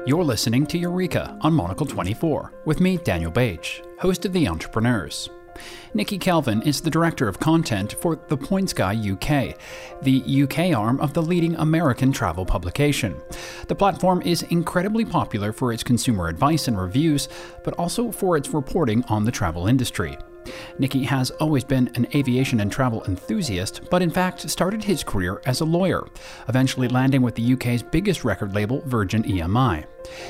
You're listening to Eureka on Monocle 24 with me, Daniel Bage, host of The Entrepreneurs. Nikki Kelvin is the Director of Content for The Points Guy UK, the UK arm of the leading American travel publication. The platform is incredibly popular for its consumer advice and reviews, but also for its reporting on the travel industry. Nikki has always been an aviation and travel enthusiast, but in fact started his career as a lawyer, eventually landing with the UK's biggest record label, Virgin EMI.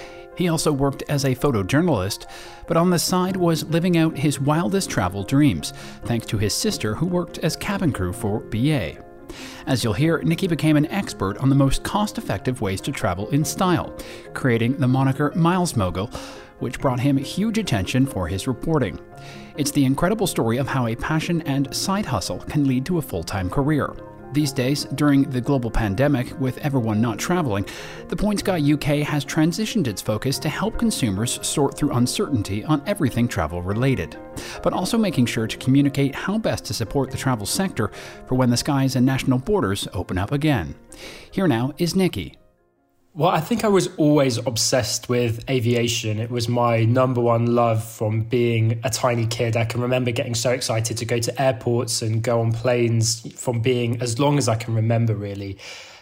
He also worked as a photojournalist, but on the side was living out his wildest travel dreams, thanks to his sister who worked as cabin crew for BA. As you'll hear, Nikki became an expert on the most cost-effective ways to travel in style, creating the moniker Miles Mogul, which brought him huge attention for his reporting. It's the incredible story of how a passion and side hustle can lead to a full-time career. These days, during the global pandemic, with everyone not traveling, The Points Guy UK has transitioned its focus to help consumers sort through uncertainty on everything travel-related, but also making sure to communicate how best to support the travel sector for when the skies and national borders open up again. Here now is Nikki. Well, I think I was always obsessed with aviation. It was my number one love from being a tiny kid. I can remember getting so excited to go to airports and go on planes from being as long as I can remember, really.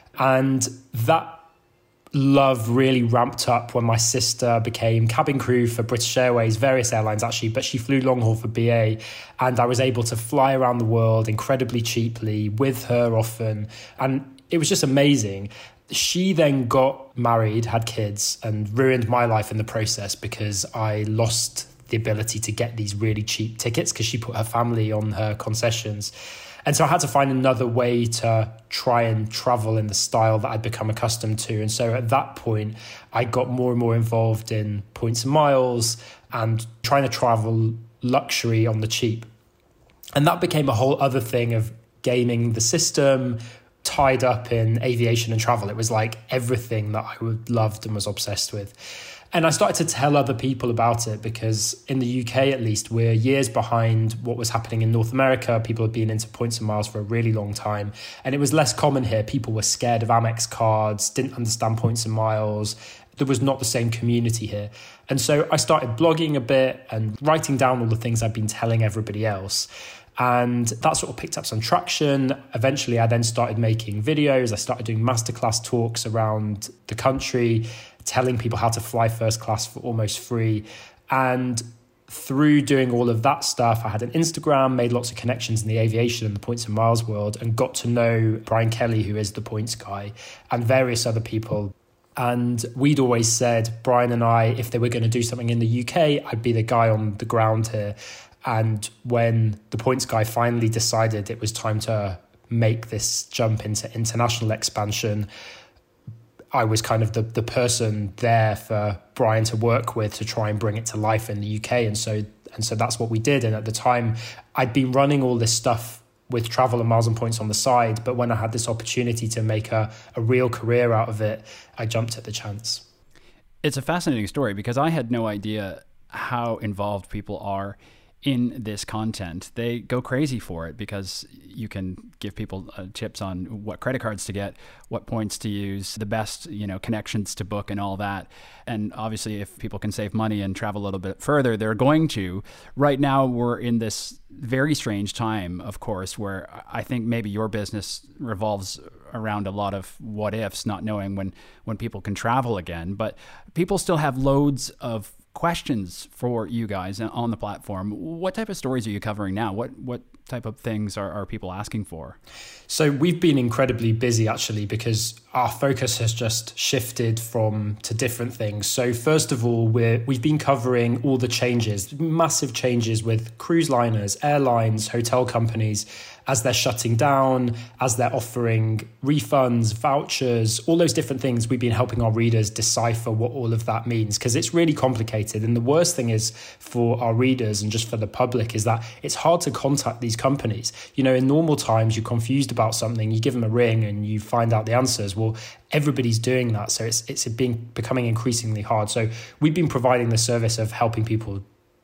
And that love really ramped up when my sister became cabin crew for British Airways, various airlines actually, but she flew long haul for BA. And I was able to fly around the world incredibly cheaply with her often. And it was just amazing. She then got married, had kids, and ruined my life in the process because I lost the ability to get these really cheap tickets because she put her family on her concessions. And so I had to find another way to try and travel in the style that I'd become accustomed to. And so at that point, I got more and more involved in points and miles and trying to travel luxury on the cheap. And that became a whole other thing of gaming the system, tied up in aviation and travel. It was like everything that I loved and was obsessed with. And I started to tell other people about it because in the UK, at least, we're years behind what was happening in North America. People had been into points and miles for a really long time. And it was less common here. People were scared of Amex cards, didn't understand points and miles. There was not the same community here. And so I started blogging a bit and writing down all the things I'd been telling everybody else. And that sort of picked up some traction. Eventually, I then started making videos. I started doing masterclass talks around the country, telling people how to fly first class for almost free. And through doing all of that stuff, I had an Instagram, made lots of connections in the aviation and the points and miles world, and got to know Brian Kelly, who is the Points Guy, and various other people. And we'd always said, Brian and I, if they were going to do something in the UK, I'd be the guy on the ground here. And when the Points Guy finally decided it was time to make this jump into international expansion, I was kind of the person there for Brian to work with to try and bring it to life in the UK. And so that's what we did. And at the time, I'd been running all this stuff with travel and miles and points on the side. But when I had this opportunity to make a real career out of it, I jumped at the chance. It's a fascinating story because I had no idea how involved people are in this content. They go crazy for it because you can give people tips on what credit cards to get, what points to use, the best, connections to book and all that. And obviously if people can save money and travel a little bit further, they're going to. Right now we're in this very strange time, of course, where I think maybe your business revolves around a lot of what ifs, not knowing when people can travel again, but people still have loads of questions for you guys on the platform. What type of stories are you covering now? What type of things are people asking for? So we've been incredibly busy actually because our focus has just shifted to different things. So first of all, we've been covering all the changes, massive changes with cruise liners, airlines, hotel companies, as they're shutting down, as they're offering refunds, vouchers, all those different things. We've been helping our readers decipher what all of that means because it's really complicated. And the worst thing is for our readers and just for the public is that it's hard to contact these companies. In normal times, you're confused about something, you give them a ring and you find out the answers. Well, everybody's doing that. So it's becoming increasingly hard. So we've been providing the service of helping people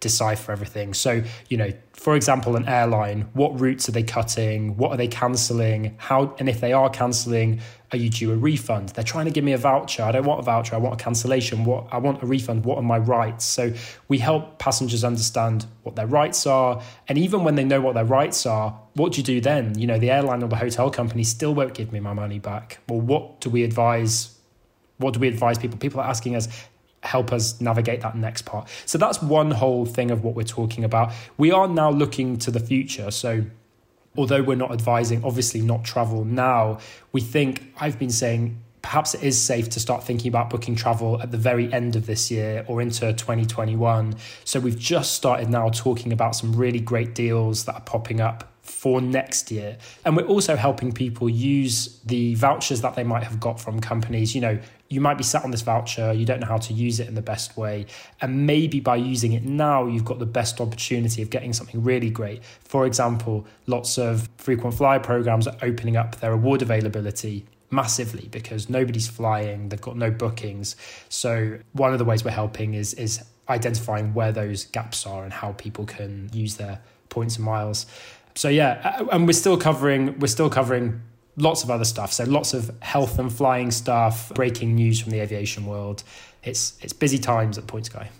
decipher everything. So, for example, an airline, what routes are they cutting? What are they cancelling? How, and if they are cancelling, are you due a refund? They're trying to give me a voucher. I don't want a voucher. I want a cancellation. I want a refund. What are my rights? So we help passengers understand what their rights are. And even when they know what their rights are, what do you do then? The airline or the hotel company still won't give me my money back. Well, what do we advise people? People are asking us, help us navigate that next part. So that's one whole thing of what we're talking about. We are now looking to the future. So although we're not advising, obviously, not travel now, I've been saying perhaps it is safe to start thinking about booking travel at the very end of this year or into 2021. So we've just started now talking about some really great deals that are popping up for next year. And we're also helping people use the vouchers that they might have got from companies. You might be sat on this voucher, you don't know how to use it in the best way. And maybe by using it now, you've got the best opportunity of getting something really great. For example, lots of frequent flyer programs are opening up their award availability massively because nobody's flying, they've got no bookings. So one of the ways we're helping is identifying where those gaps are and how people can use their points and miles. So and we're still covering lots of other stuff. So lots of health and flying stuff, breaking news from the aviation world. It's busy times at Point Sky.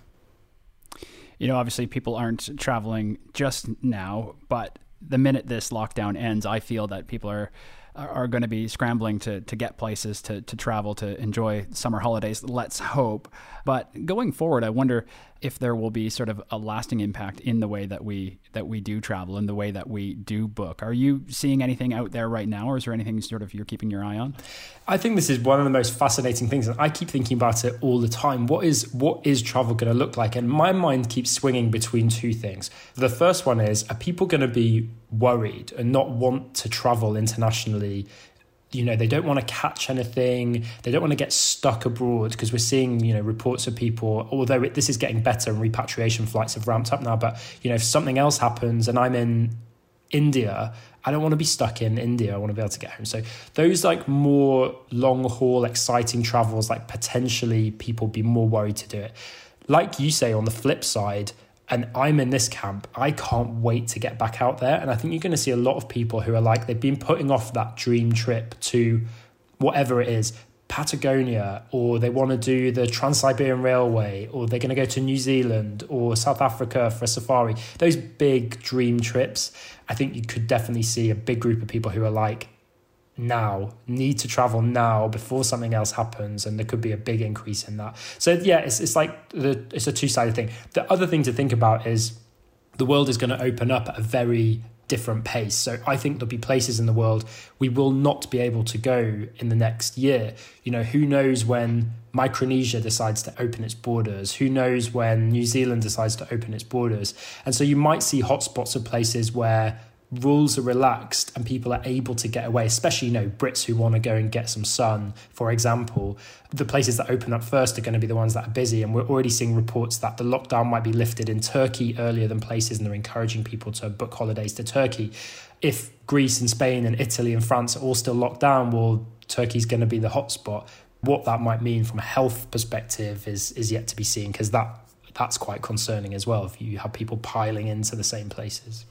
Obviously people aren't traveling just now, but the minute this lockdown ends, I feel that people are going to be scrambling to get places to travel, to enjoy summer holidays. Let's hope. But going forward, I wonder if there will be sort of a lasting impact in the way that we do travel, in the way that we do book. Are you seeing anything out there right now, or is there anything sort of you're keeping your eye on? I think this is one of the most fascinating things, and I keep thinking about it all the time. What is travel going to look like? And my mind keeps swinging between two things. The first one is, are people going to be worried and not want to travel internationally? They don't want to catch anything. They don't want to get stuck abroad, because we're seeing, reports of people, although this is getting better and repatriation flights have ramped up now. But, if something else happens and I'm in India, I don't want to be stuck in India. I want to be able to get home. So those more long haul, exciting travels, potentially people be more worried to do it. Like you say, on the flip side, and I'm in this camp, I can't wait to get back out there. And I think you're going to see a lot of people who are they've been putting off that dream trip to whatever it is, Patagonia, or they want to do the Trans-Siberian Railway, or they're going to go to New Zealand or South Africa for a safari. Those big dream trips, I think you could definitely see a big group of people who are need to travel now before something else happens, and there could be a big increase in that. So it's a two-sided thing. The other thing to think about is the world is going to open up at a very different pace. So I think there'll be places in the world we will not be able to go in the next year. Who knows when Micronesia decides to open its borders? Who knows when New Zealand decides to open its borders? And so you might see hotspots of places where rules are relaxed and people are able to get away, especially, Brits who want to go and get some sun, for example. The places that open up first are going to be the ones that are busy. And we're already seeing reports that the lockdown might be lifted in Turkey earlier than places, and they're encouraging people to book holidays to Turkey. If Greece and Spain and Italy and France are all still locked down, well, Turkey's going to be the hotspot. What that might mean from a health perspective is yet to be seen, because that's quite concerning as well, if you have people piling into the same places.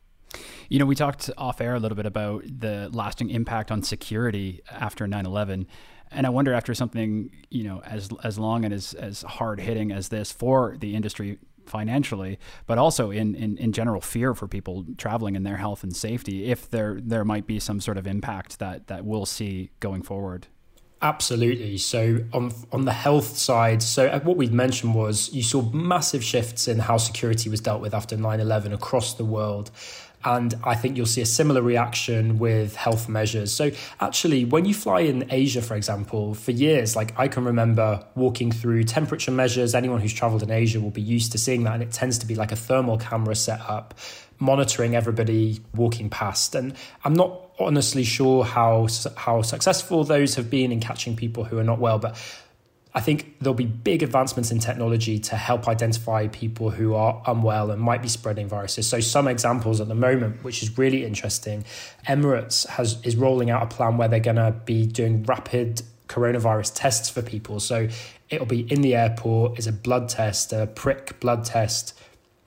We talked off air a little bit about the lasting impact on security after 9/11. And I wonder, after something, as long and as hard hitting as this for the industry financially, but also in general fear for people traveling and their health and safety, if there might be some sort of impact that we'll see going forward. Absolutely. So on the health side, what we'd mentioned was you saw massive shifts in how security was dealt with after 9/11 across the world. And I think you'll see a similar reaction with health measures. So actually, when you fly in Asia, for example, for years, I can remember walking through temperature measures. Anyone who's traveled in Asia will be used to seeing that. And it tends to be like a thermal camera set up, monitoring everybody walking past. And I'm not honestly sure how successful those have been in catching people who are not well, but I think there'll be big advancements in technology to help identify people who are unwell and might be spreading viruses. So some examples at the moment, which is really interesting, Emirates is rolling out a plan where they're going to be doing rapid coronavirus tests for people. So it'll be in the airport, it's a blood test, a prick blood test.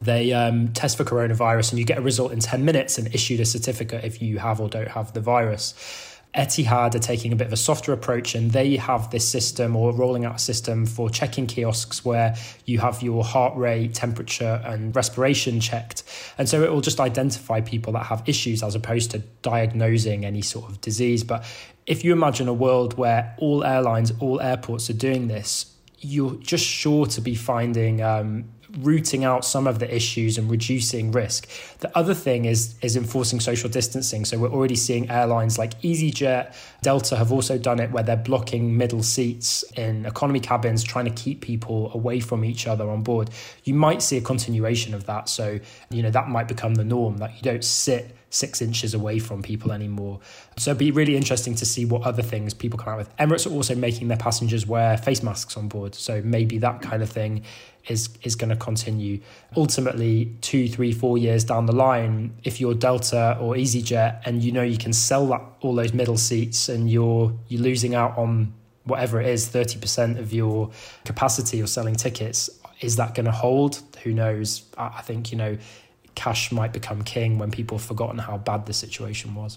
They test for coronavirus and you get a result in 10 minutes and issued a certificate if you have or don't have the virus. Etihad are taking a bit of a softer approach, and they have this system, or rolling out a system for check-in kiosks where you have your heart rate, temperature and respiration checked. And so it will just identify people that have issues as opposed to diagnosing any sort of disease. But if you imagine a world where all airlines, all airports are doing this, you're just sure to be finding rooting out some of the issues and reducing risk. The other thing is enforcing social distancing. So we're already seeing airlines like EasyJet, Delta have also done it, where they're blocking middle seats in economy cabins, trying to keep people away from each other on board. You might see a continuation of that. So, that might become the norm, that you don't sit 6 inches away from people anymore. So it'd be really interesting to see what other things people come out with. Emirates are also making their passengers wear face masks on board. So maybe that kind of thing is going to continue. Ultimately, 2, 3, 4 years down the line, if you're Delta or EasyJet and you can sell all those middle seats and you're losing out on whatever it is, 30% of your capacity of selling tickets, is that going to hold? Who knows? I think, cash might become king when people have forgotten how bad the situation was.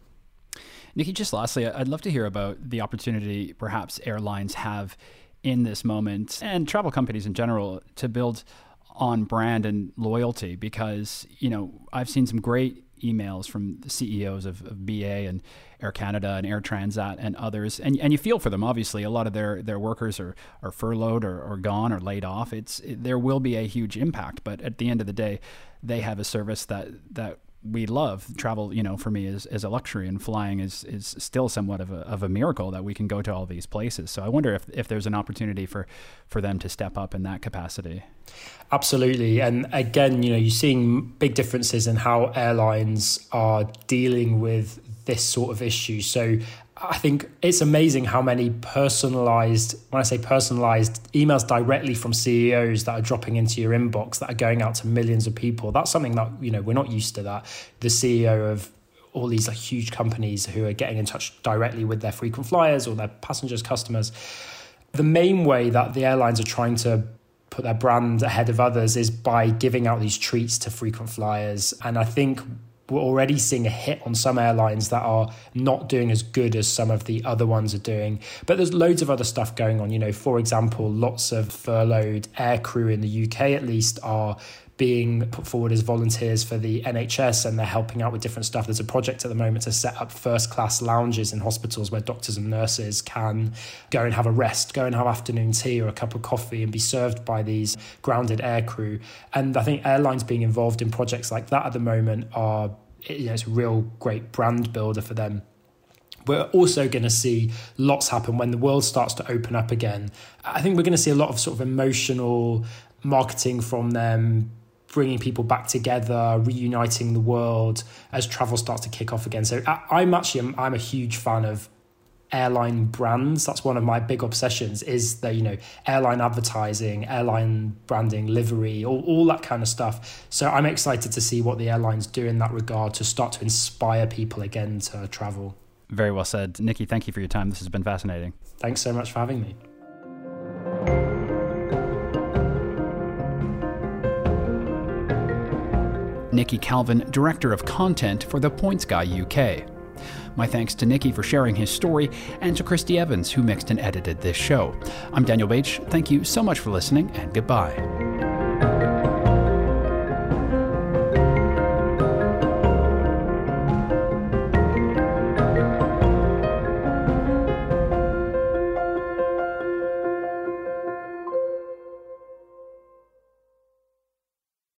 Nikki, just lastly, I'd love to hear about the opportunity perhaps airlines have in this moment, and travel companies in general, to build on brand and loyalty, because, I've seen some great emails from the CEOs of BA and Air Canada and Air Transat and others. And you feel for them. Obviously, a lot of their workers are furloughed or gone or laid off. There will be a huge impact. But at the end of the day, they have a service that we love. Travel, for me is a luxury, and flying is still somewhat of a miracle that we can go to all these places. So I wonder if there's an opportunity for them to step up in that capacity. Absolutely. And again, you're seeing big differences in how airlines are dealing with this sort of issue. So I think it's amazing how many personalized, when I say personalized, emails directly from CEOs that are dropping into your inbox that are going out to millions of people. That's something that, we're not used to that. The CEO of all these huge companies who are getting in touch directly with their frequent flyers or their passengers, customers. The main way that the airlines are trying to put their brand ahead of others is by giving out these treats to frequent flyers. And I think we're already seeing a hit on some airlines that are not doing as good as some of the other ones are doing. But there's loads of other stuff going on. For example, lots of furloughed air crew in the UK at least are being put forward as volunteers for the NHS, and they're helping out with different stuff. There's a project at the moment to set up first-class lounges in hospitals where doctors and nurses can go and have a rest, go and have afternoon tea or a cup of coffee and be served by these grounded air crew. And I think airlines being involved in projects like that at the moment it's a real great brand builder for them. We're also going to see lots happen when the world starts to open up again. I think we're going to see a lot of sort of emotional marketing from them, bringing people back together, reuniting the world as travel starts to kick off again. So I'm a huge fan of airline brands. That's one of my big obsessions, is the airline advertising, airline branding, livery, all that kind of stuff. So I'm excited to see what the airlines do in that regard to start to inspire people again to travel. Very well said. Nikki, thank you for your time. This has been fascinating. Thanks so much for having me. Nikki Calvin, Director of Content for The Points Guy UK. My thanks to Nikki for sharing his story, and to Christy Evans, who mixed and edited this show. I'm Daniel Bache. Thank you so much for listening, and goodbye.